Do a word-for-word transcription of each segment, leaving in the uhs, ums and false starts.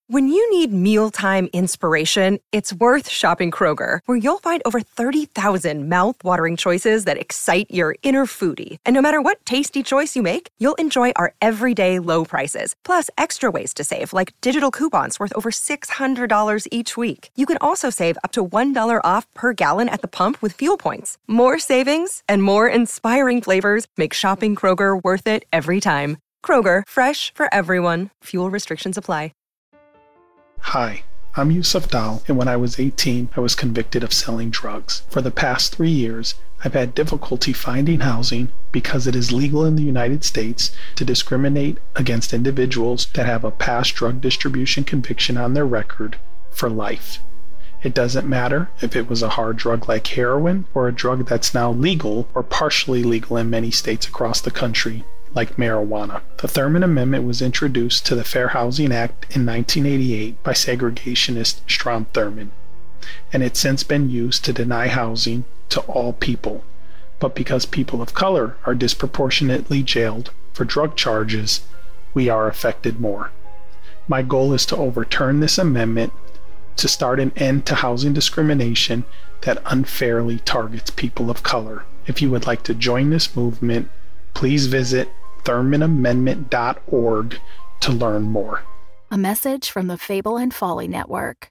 When you need mealtime inspiration, it's worth shopping Kroger, where you'll find over thirty thousand mouth-watering choices that excite your inner foodie. And no matter what tasty choice you make, you'll enjoy our everyday low prices, plus extra ways to save, like digital coupons worth over six hundred dollars each week. You can also save up to one dollar off per gallon at the pump with fuel points. More savings and more inspiring flavors make shopping Kroger worth it every time. Kroger, fresh for everyone. Fuel restrictions apply. Hi, I'm Yusuf Dal, and when I was eighteen, I was convicted of selling drugs. For the past three years, I've had difficulty finding housing because it is legal in the United States to discriminate against individuals that have a past drug distribution conviction on their record for life. It doesn't matter if it was a hard drug like heroin or a drug that's now legal or partially legal in many states across the country, like marijuana. The Thurmond Amendment was introduced to the Fair Housing Act in nineteen eighty-eight by segregationist Strom Thurmond, and it's since been used to deny housing to all people. But because people of color are disproportionately jailed for drug charges, we are affected more. My goal is to overturn this amendment to start an end to housing discrimination that unfairly targets people of color. If you would like to join this movement, please visit thurmond amendment dot org to learn more. A message from the Fable and Folly Network.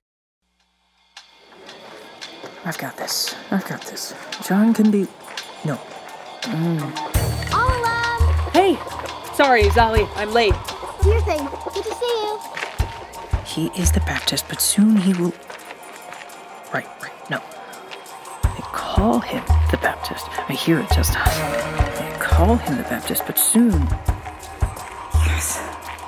I've got this. I've got this. John can be... No. Mm. Olive! Hey! Sorry, Zali, I'm late. Do your thing. Good to see you. He is the Baptist, but soon he will... Right, right, no. They call him the Baptist. I hear it just us. They call him the Baptist, but soon... Yes.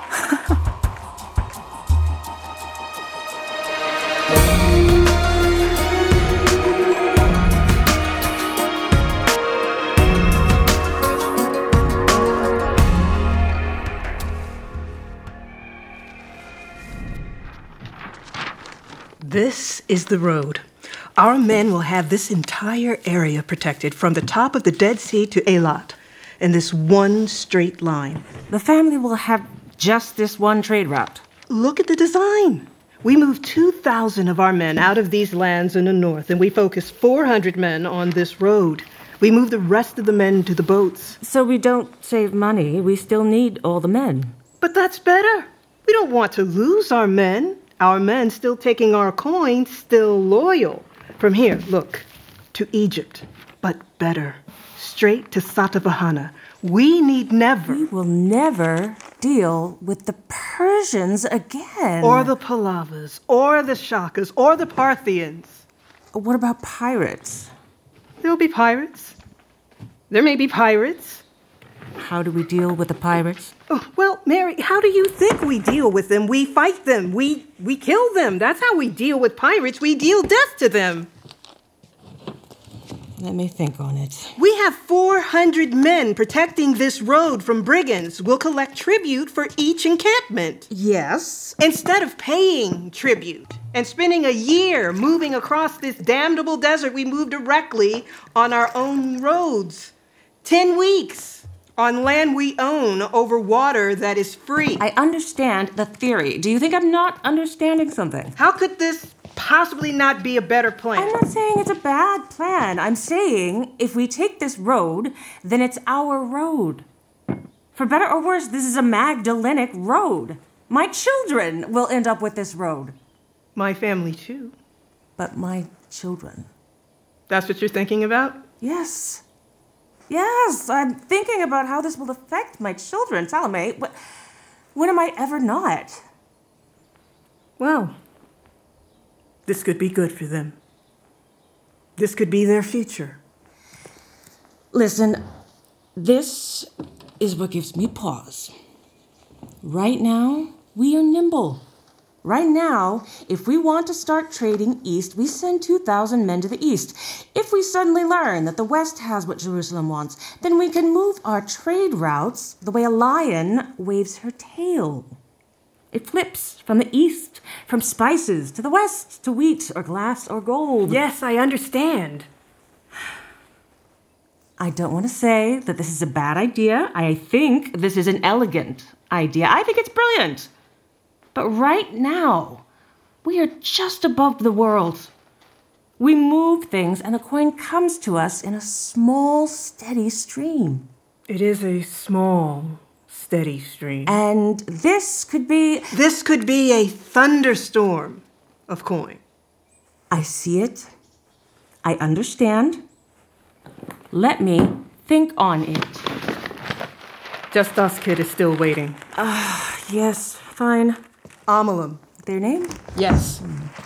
This is the road. Our men will have this entire area protected from the top of the Dead Sea to Eilat in this one straight line. The family will have just this one trade route. Look at the design. We moved two thousand of our men out of these lands in the north, and we focused four hundred men on this road. We moved the rest of the men to the boats. So we don't save money. We still need all the men. But that's better. We don't want to lose our men. Our men still taking our coin, still loyal. From here, look, to Egypt, but better. Straight to Satavahana. We need never... We will never deal with the Persians again. Or the Pallavas, or the Shakas, or the Parthians. What about pirates? There'll be pirates. There may be pirates. How do we deal with the pirates? Oh, well, Mary, how do you think we deal with them? We fight them. We we kill them. That's how we deal with pirates. We deal death to them. Let me think on it. We have four hundred men protecting this road from brigands. We'll collect tribute for each encampment. Yes. Instead of paying tribute and spending a year moving across this damnable desert, we move directly on our own roads. Ten weeks. On land we own over water that is free. I understand the theory. Do you think I'm not understanding something? How could this possibly not be a better plan? I'm not saying it's a bad plan. I'm saying if we take this road, then it's our road. For better or worse, this is a Magdalenic road. My children will end up with this road. My family, too. But my children. That's what you're thinking about? Yes. Yes, I'm thinking about how this will affect my children. Salome, what, when am I ever not? Well, this could be good for them. This could be their future. Listen, this is what gives me pause. Right now, we are nimble. Right now, if we want to start trading east, we send two thousand men to the east. If we suddenly learn that the west has what Jerusalem wants, then we can move our trade routes the way a lion waves her tail. It flips from the east, from spices to the west, to wheat or glass or gold. Yes, I understand. I don't want to say that this is a bad idea. I think this is an elegant idea. I think it's brilliant. But right now, we are just above the world. We move things, and the coin comes to us in a small, steady stream. It is a small, steady stream. And this could be... This could be a thunderstorm of coin. I see it. I understand. Let me think on it. Just Us Kid is still waiting. Ah, uh, yes, fine. Amalam. Their name? Yes.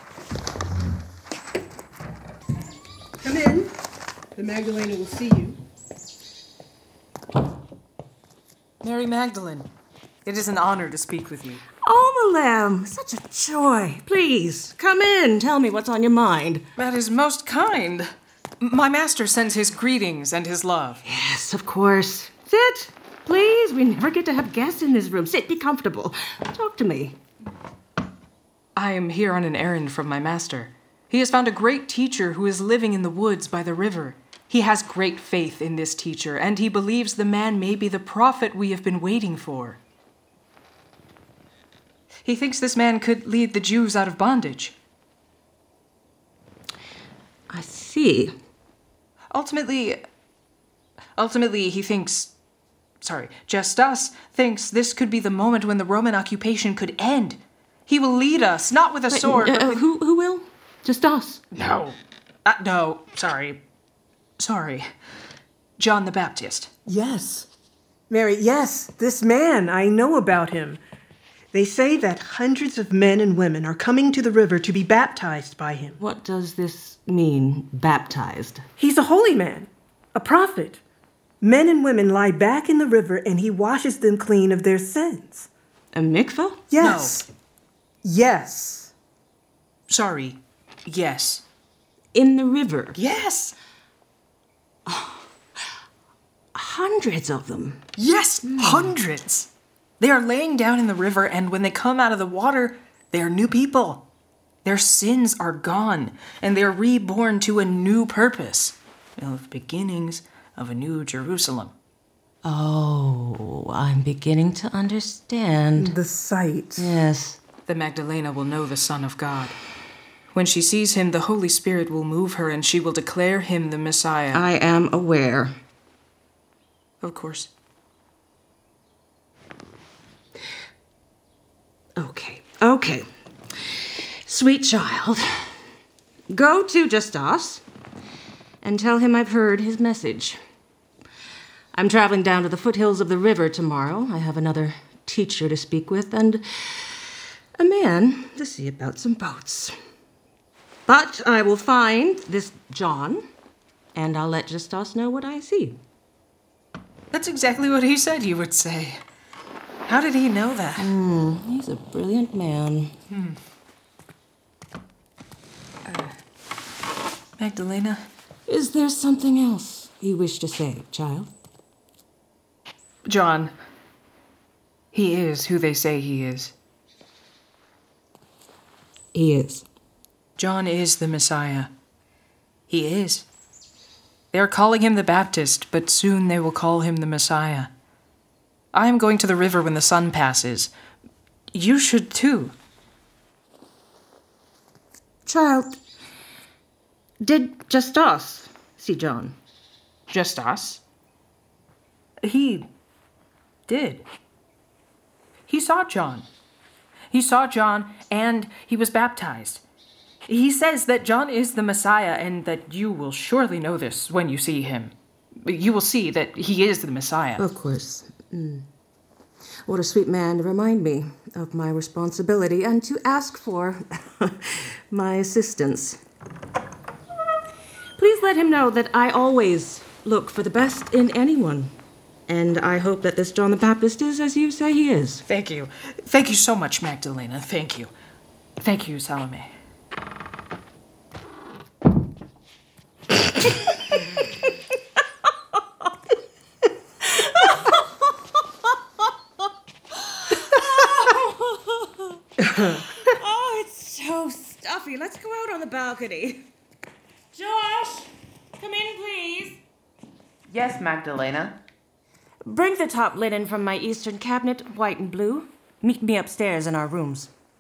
Come in. The Magdalena will see you. Mary Magdalene, it is an honor to speak with you. Amalam, such a joy. Please, come in. Tell me what's on your mind. That is most kind. My master sends his greetings and his love. Yes, of course. Sit, please. We never get to have guests in this room. Sit, be comfortable. Talk to me. I am here on an errand from my master. He has found a great teacher who is living in the woods by the river. He has great faith in this teacher, and he believes the man may be the prophet we have been waiting for. He thinks this man could lead the Jews out of bondage. I see. Ultimately, ultimately, he thinks, sorry, Justus thinks this could be the moment when the Roman occupation could end. He will lead us, not with a Wait, sword, uh, but with... Who, who will? Just us? No. Uh, no, sorry. Sorry. John the Baptist. Yes. Mary, yes, this man, I know about him. They say that hundreds of men and women are coming to the river to be baptized by him. What does this mean, baptized? He's a holy man, a prophet. Men and women lie back in the river and he washes them clean of their sins. A mikveh? Yes. No. Yes. Sorry. Yes. In the river? Yes. Oh, hundreds of them. Yes, mm. Hundreds. They are laying down in the river, and when they come out of the water, they are new people. Their sins are gone, and they are reborn to a new purpose, of beginnings of a new Jerusalem. Oh, I'm beginning to understand. The sight. Yes. The Magdalena will know the Son of God. When she sees him, the Holy Spirit will move her, and she will declare him the Messiah. I am aware. Of course. Okay, okay. Sweet child, go to Justus and tell him I've heard his message. I'm traveling down to the foothills of the river tomorrow. I have another teacher to speak with and a man to see about some boats. But I will find this John, and I'll let Justus know what I see. That's exactly what he said you would say. How did he know that? Mm, he's a brilliant man. Hmm. Uh, Magdalena? Is there something else you wish to say, child? John. He is who they say he is. He is. John is the Messiah. He is. They are calling him the Baptist, but soon they will call him the Messiah. I am going to the river when the sun passes. You should too. Child, did Justus see John? Justus? He did. He saw John. He saw John, and he was baptized. He says that John is the Messiah, and that you will surely know this when you see him. You will see that he is the Messiah. Of course. Mm. What a sweet man to remind me of my responsibility and to ask for my assistance. Please let him know that I always look for the best in anyone. And I hope that this John the Baptist is as you say he is. Thank you. Thank you so much, Magdalena. Thank you. Thank you, Salome. Oh, it's so stuffy. Let's go out on the balcony. Josh, come in, please. Yes, Magdalena. Bring the top linen from my eastern cabinet, white and blue. Meet me upstairs in our rooms.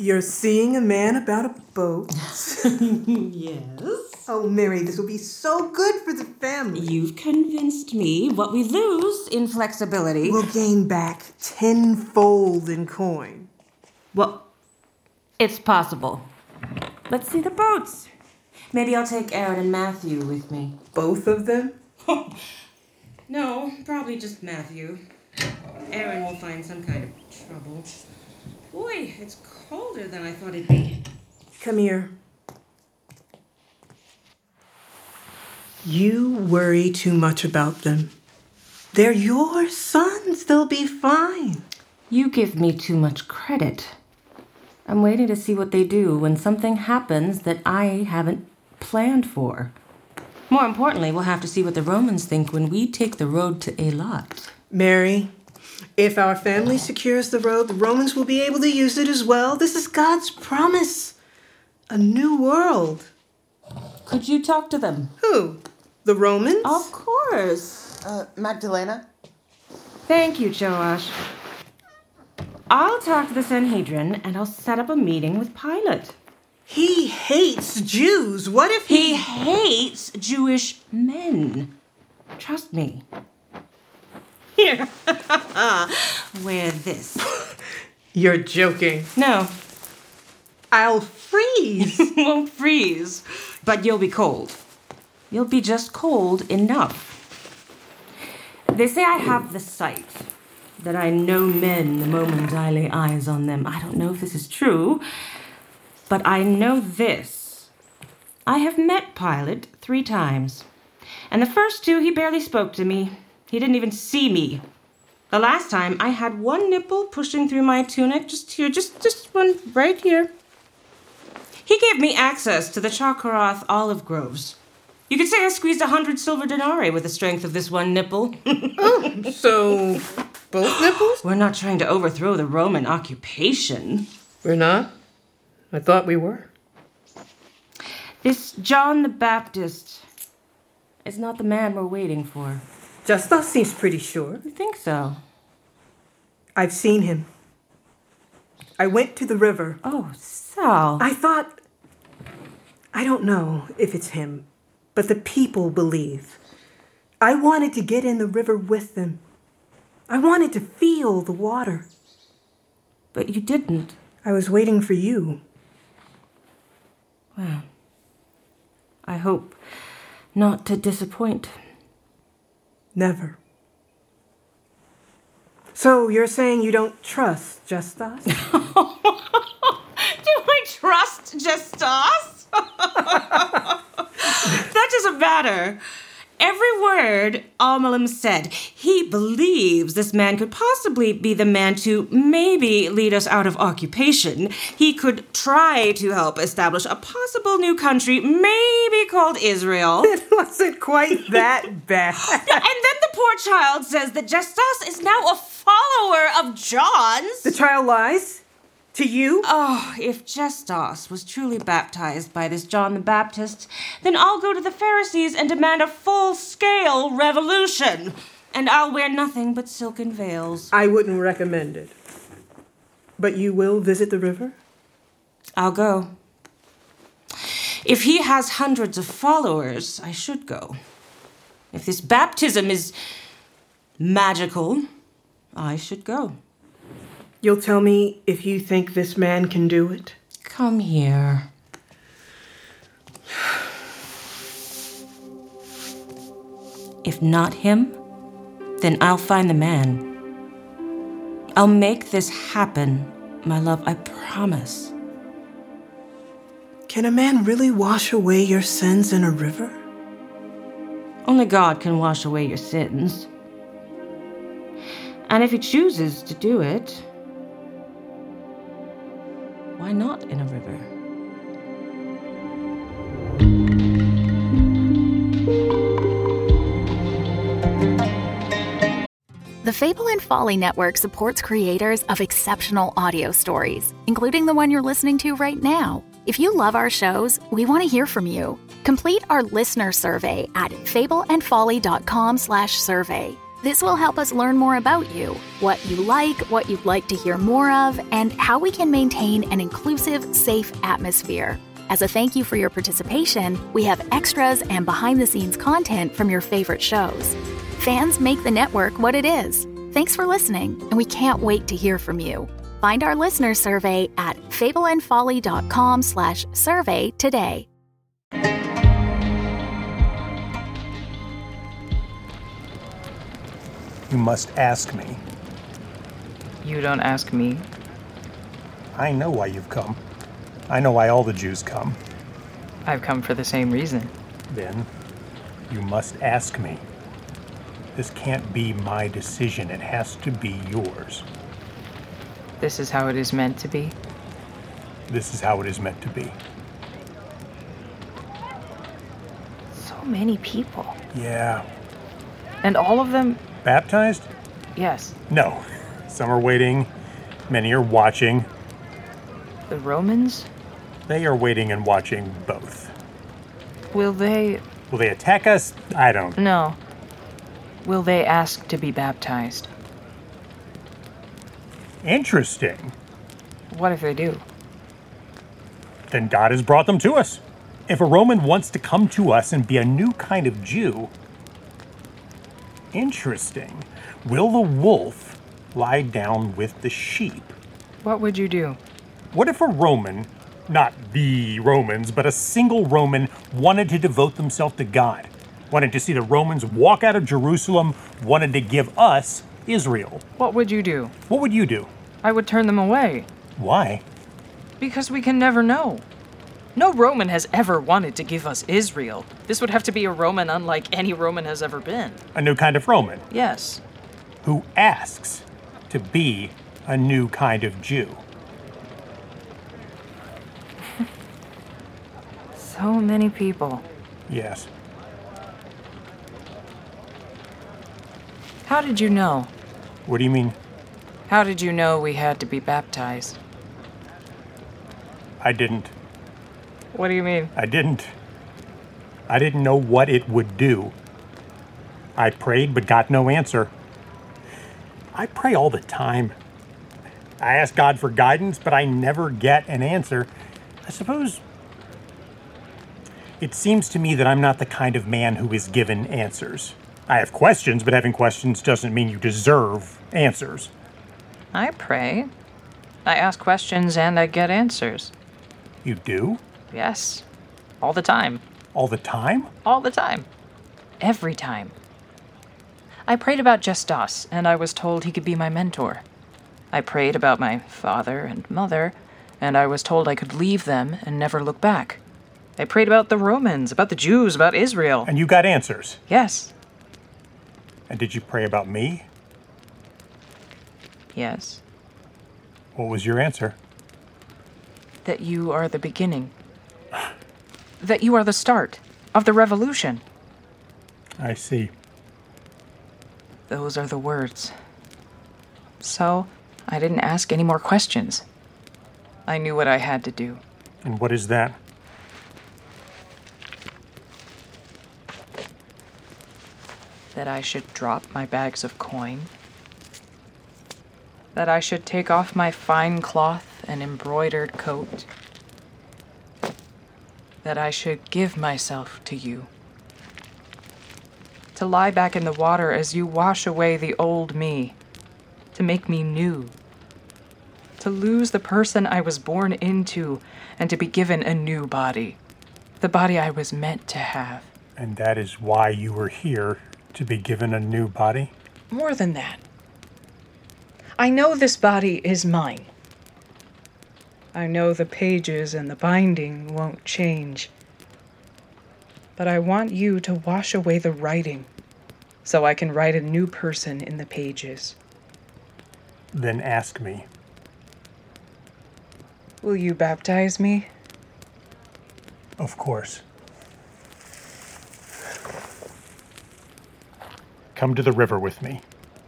You're seeing a man about a boat? Yes. Oh, Mary, this will be so good for the family. You've convinced me. What we lose in flexibility... We'll gain back tenfold in coin. Well, it's possible. Let's see the boats. Maybe I'll take Aaron and Matthew with me. Both of them? No, probably just Matthew. Aaron will find some kind of trouble. Boy, it's colder than I thought it'd be. Come here. You worry too much about them. They're your sons. They'll be fine. You give me too much credit. I'm waiting to see what they do when something happens that I haven't planned for. More importantly, we'll have to see what the Romans think when we take the road to Eilat. Mary, if our family secures the road, the Romans will be able to use it as well. This is God's promise. A new world. Could you talk to them? Who? The Romans? Of course. Uh, Magdalena? Thank you, Joash. I'll talk to the Sanhedrin, and I'll set up a meeting with Pilate. He hates Jews. What if he... He hates Jewish men. Trust me. Here. Wear this. You're joking. No. I'll freeze. Won't freeze, but you'll be cold. You'll be just cold enough. They say I have the sight, that I know men the moment I lay eyes on them. I don't know if this is true, but I know this. I have met Pilate three times, and the first two he barely spoke to me. He didn't even see me. The last time I had one nipple pushing through my tunic, just here, just, just one right here. He gave me access to the Chakarath olive groves. You could say I squeezed a hundred silver denarii with the strength of this one nipple. Oh, so both nipples? We're not trying to overthrow the Roman occupation. We're not? I thought we were. This John the Baptist is not the man we're waiting for. Justus seems pretty sure. You think so? I've seen him. I went to the river. Oh, Sal. I thought... I don't know if it's him, but the people believe. I wanted to get in the river with them. I wanted to feel the water. But you didn't. I was waiting for you. Well, I hope not to disappoint. Never. So you're saying you don't trust Justus? Do I trust Justus? That doesn't matter. Every word Al-Malim said, he believes this man could possibly be the man to maybe lead us out of occupation. He could try to help establish a possible new country, maybe called Israel. It wasn't quite that bad. And then the poor child says that Justus is now a follower of John's. The child lies? To you? Oh, if Justus was truly baptized by this John the Baptist, then I'll go to the Pharisees and demand a full-scale revolution. And I'll wear nothing but silken veils. I wouldn't recommend it. But you will visit the river? I'll go. If he has hundreds of followers, I should go. If this baptism is magical, I should go. You'll tell me if you think this man can do it? Come here. If not him, then I'll find the man. I'll make this happen, my love, I promise. Can a man really wash away your sins in a river? Only God can wash away your sins. And if he chooses to do it, why not in a river? The Fable and Folly Network supports creators of exceptional audio stories, including the one you're listening to right now. If you love our shows, we want to hear from you. Complete our listener survey at fableandfolly.com slash survey. This will help us learn more about you, what you like, what you'd like to hear more of, and how we can maintain an inclusive, safe atmosphere. As a thank you for your participation, we have extras and behind-the-scenes content from your favorite shows. Fans make the network what it is. Thanks for listening, and we can't wait to hear from you. Find our listener survey at fableandfolly.com slash survey today. You must ask me. You don't ask me. I know why you've come. I know why all the Jews come. I've come for the same reason. Then, you must ask me. This can't be my decision. It has to be yours. This is how it is meant to be? This is how it is meant to be. So many people. Yeah. And all of them... Baptized? Yes. No. Some are waiting. Many are watching. The Romans? They are waiting and watching both. Will they... Will they attack us? I don't. No. Will they ask to be baptized? Interesting. What if they do? Then God has brought them to us. If a Roman wants to come to us and be a new kind of Jew... Interesting. Will the wolf lie down with the sheep? What would you do? What if a Roman, not the Romans, but a single Roman, wanted to devote themselves to God? Wanted to see the Romans walk out of Jerusalem, wanted to give us Israel. What would you do? What would you do? I would turn them away. Why? Because we can never know. No Roman has ever wanted to give us Israel. This would have to be a Roman unlike any Roman has ever been. A new kind of Roman? Yes. Who asks to be a new kind of Jew. So many people. Yes. How did you know? What do you mean? How did you know we had to be baptized? I didn't. What do you mean? I didn't. I didn't know what it would do. I prayed but got no answer. I pray all the time. I ask God for guidance, but I never get an answer. I suppose it seems to me that I'm not the kind of man who is given answers. I have questions, but having questions doesn't mean you deserve answers. I pray. I ask questions and I get answers. You do? Yes. All the time. All the time? All the time. Every time. I prayed about Justus, and I was told he could be my mentor. I prayed about my father and mother, and I was told I could leave them and never look back. I prayed about the Romans, about the Jews, about Israel. And you got answers? Yes. And did you pray about me? Yes. What was your answer? That you are the beginning. That you are the start of the revolution. I see. Those are the words. So, I didn't ask any more questions. I knew what I had to do. And what is that? That I should drop my bags of coin. That I should take off my fine cloth and embroidered coat. That I should give myself to you. To lie back in the water as you wash away the old me. To make me new. To lose the person I was born into and to be given a new body. The body I was meant to have. And that is why you were here, to be given a new body? More than that. I know this body is mine. I know the pages and the binding won't change. But I want you to wash away the writing, so I can write a new person in the pages. Then ask me. Will you baptize me? Of course. Come to the river with me.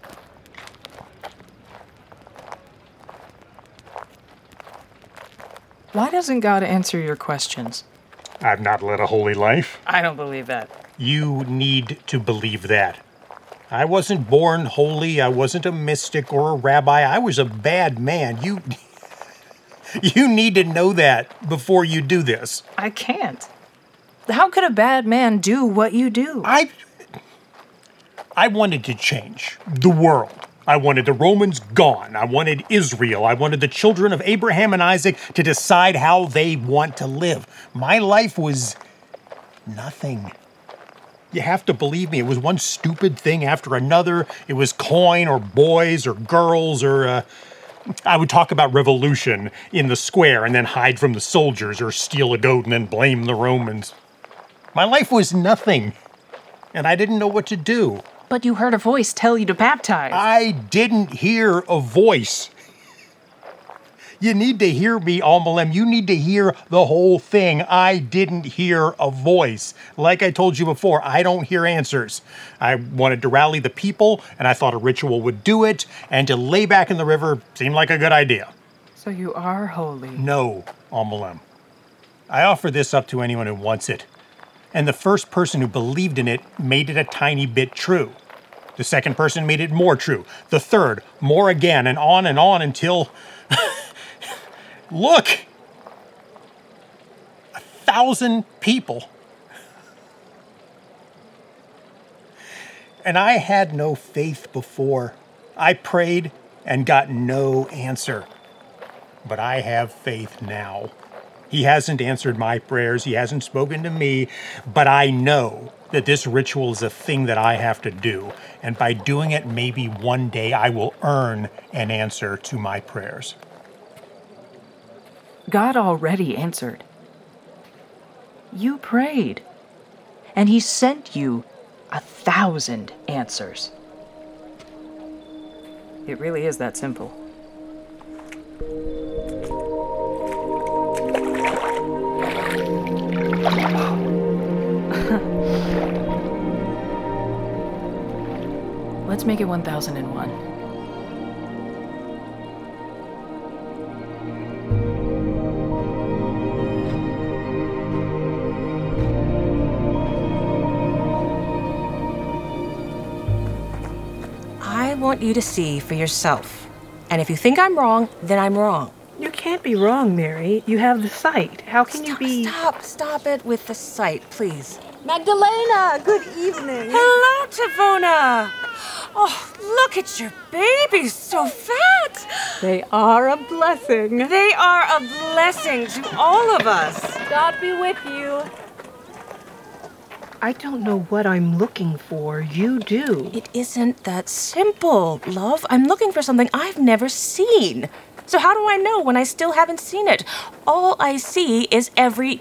Why doesn't God answer your questions? I've not led a holy life. I don't believe that. You need to believe that. I wasn't born holy. I wasn't a mystic or a rabbi. I was a bad man. You, you need to know that before you do this. I can't. How could a bad man do what you do? I, I wanted to change the world. I wanted the Romans gone. I wanted Israel. I wanted the children of Abraham and Isaac to decide how they want to live. My life was nothing. You have to believe me. It was one stupid thing after another. It was coin or boys or girls or... Uh, I would talk about revolution in the square and then hide from the soldiers or steal a goat and then blame the Romans. My life was nothing. And I didn't know what to do. But you heard a voice tell you to baptize. I didn't hear a voice. You need to hear me, Almalem. You need to hear the whole thing. I didn't hear a voice. Like I told you before, I don't hear answers. I wanted to rally the people, and I thought a ritual would do it, and to lay back in the river seemed like a good idea. So you are holy. No, Almalem. I offer this up to anyone who wants it. And the first person who believed in it made it a tiny bit true. The second person made it more true. The third, more again, and on and on until... Look! A thousand people. And I had no faith before. I prayed and got no answer. But I have faith now. He hasn't answered my prayers. He hasn't spoken to me. But I know that this ritual is a thing that I have to do. And by doing it, maybe one day I will earn an answer to my prayers. God already answered. You prayed. And he sent you a thousand answers. It really is that simple. Let's make it one thousand and one. I want you to see for yourself. And if you think I'm wrong, then I'm wrong. You can't be wrong, Mary. You have the sight. How can stop, you be... Stop, stop it with the sight, please. Magdalena, good evening. Hello, Tavona. Oh, look at your babies, so fat. They are a blessing. They are a blessing to all of us. God be with you. I don't know what I'm looking for. You do. It isn't that simple, love. I'm looking for something I've never seen. So how do I know when I still haven't seen it? All I see is every...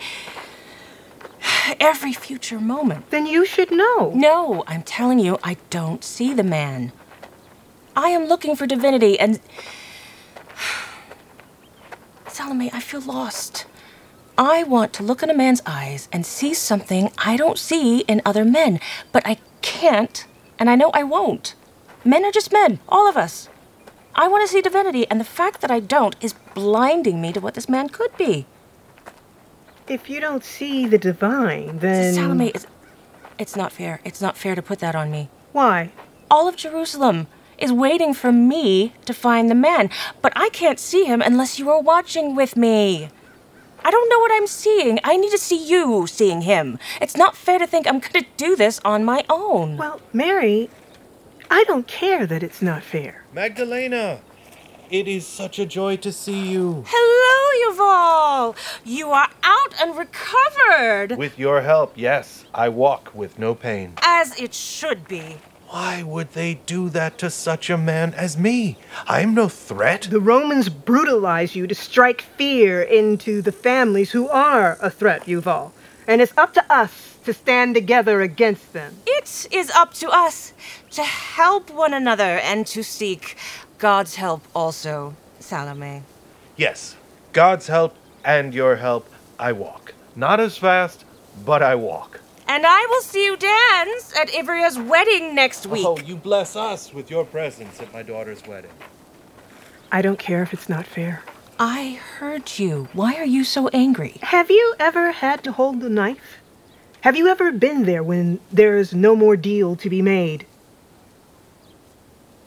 every future moment. Then you should know. No, I'm telling you, I don't see the man. I am looking for divinity and... Salome, I feel lost. I want to look in a man's eyes and see something I don't see in other men, but I can't, and I know I won't. Men are just men, all of us. I want to see divinity, and the fact that I don't is blinding me to what this man could be. If you don't see the divine, then... Salome, it's, it's not fair. It's not fair to put that on me. Why? All of Jerusalem is waiting for me to find the man, but I can't see him unless you are watching with me. I don't know what I'm seeing. I need to see you seeing him. It's not fair to think I'm going to do this on my own. Well, Mary, I don't care that it's not fair. Magdalena, it is such a joy to see you. Hello, Yuval. You are out and recovered. With your help, yes. I walk with no pain. As it should be. Why would they do that to such a man as me? I am no threat. The Romans brutalize you to strike fear into the families who are a threat, Yuval. And it's up to us to stand together against them. It is up to us to help one another and to seek God's help also, Salome. Yes, God's help and your help, I walk. Not as fast, but I walk. And I will see you dance at Ivria's wedding next week. Oh, you bless us with your presence at my daughter's wedding. I don't care if it's not fair. I heard you. Why are you so angry? Have you ever had to hold the knife? Have you ever been there when there's no more deal to be made?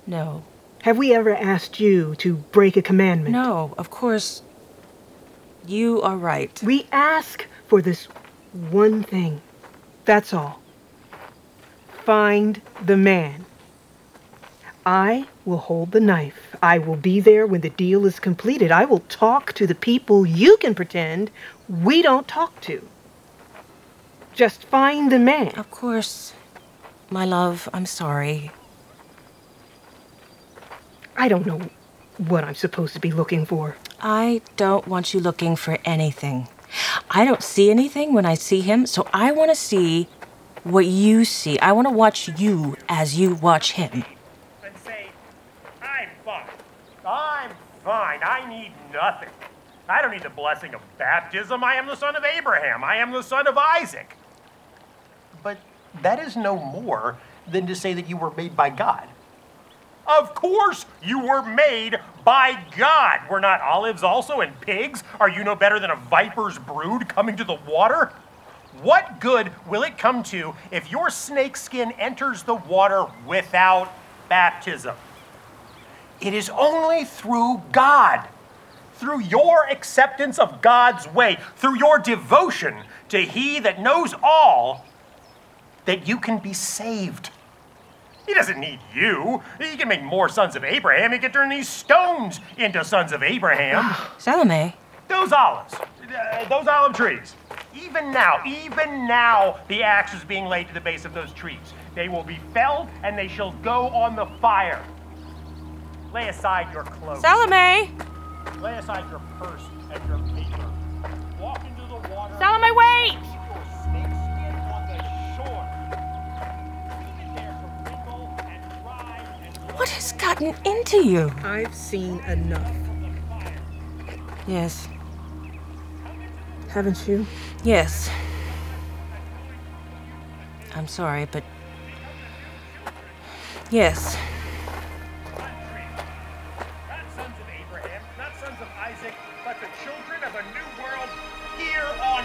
No. Have we ever asked you to break a commandment? No, of course. You are right. We ask for this one thing. That's all. Find the man. I will hold the knife. I will be there when the deal is completed. I will talk to the people you can pretend we don't talk to. Just find the man. Of course. My love, I'm sorry. I don't know what I'm supposed to be looking for. I don't want you looking for anything. I don't see anything when I see him, so I want to see what you see. I want to watch you as you watch him. And say, I'm fine. I'm fine. I need nothing. I don't need the blessing of baptism. I am the son of Abraham. I am the son of Isaac. But that is no more than to say that you were made by God. Of course you were made by God. Were not olives also and pigs? Are you no better than a viper's brood coming to the water? What good will it come to if your snake skin enters the water without baptism? It is only through God, through your acceptance of God's way, through your devotion to He that knows all, that you can be saved. He doesn't need you. He can make more sons of Abraham. He can turn these stones into sons of Abraham. Salome. Those olives, uh, those olive trees. Even now, even now, the axe is being laid to the base of those trees. They will be felled and they shall go on the fire. Lay aside your clothes. Salome! Lay aside your purse and your paper. Walk into the water. Salome, wait! Your snakeskin on the shore. What has gotten into you? I've seen enough. Yes. Haven't you? Yes. I'm sorry, but... Yes. Not sons of Abraham, not sons of Isaac, but the children of a new world here on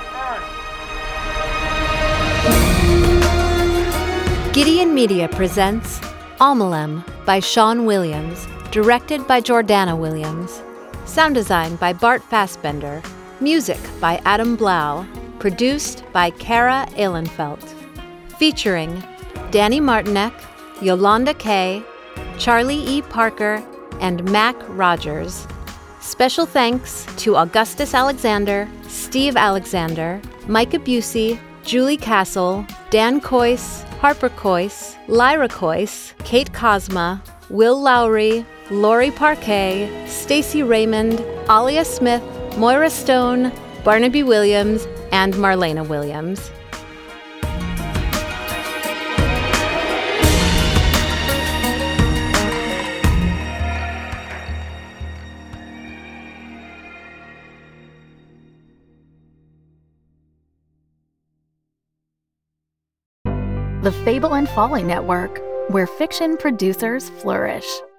earth. Gideon Media presents Amalem by Sean Williams, directed by Jordana Williams. Sound design by Bart Fassbender. Music by Adam Blau. Produced by Kara Ehlenfelt. Featuring Danny Martinek, Yolanda Kay, Charlie E. Parker, and Mac Rogers. Special thanks to Augustus Alexander, Steve Alexander, Micah Busey, Julie Castle, Dan Coyce, Harper Coyce, Lyra Coyce, Kate Cosma, Will Lowry, Lori Parquet, Stacy Raymond, Alia Smith, Moira Stone, Barnaby Williams, and Marlena Williams. The Fable and Folly Network, where fiction producers flourish.